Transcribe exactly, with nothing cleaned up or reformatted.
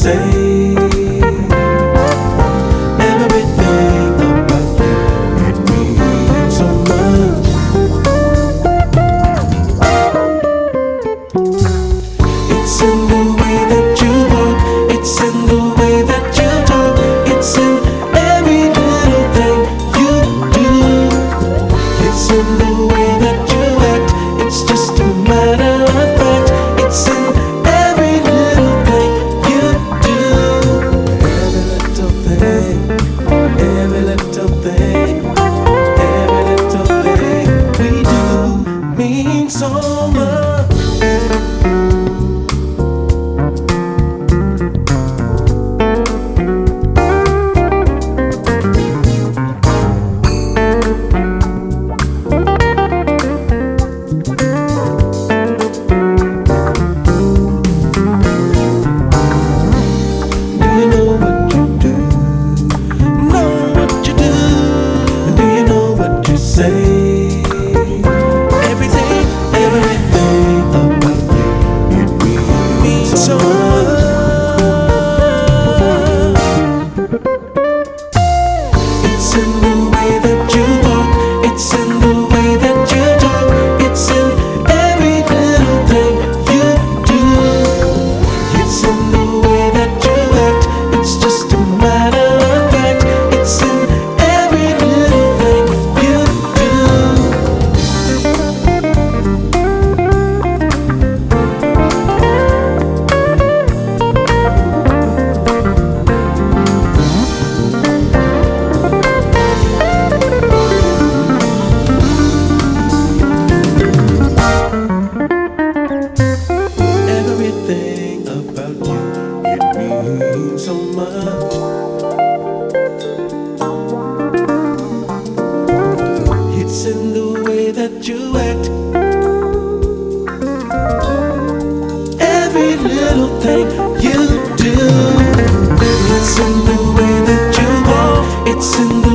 say. Everything about you, it means so much. It's in the way that you walk, it's in the way that you talk, it's in every little thing you do. It's in the way that you act, it's just a matter of fact. It's in every little thing you do. Every little thing, every little thing, every little thing we do means so much. Say everything, everything about you, it means so much. It's in the way that you walk, it's in the way that you talk, it's in every little thing you do. It's in the way that you act, it's just a matter of fact. It's in every little thing you do. Everything about you, it means so much. It's in the way that you act, every little thing you do. It's in the way that you walk, it's in the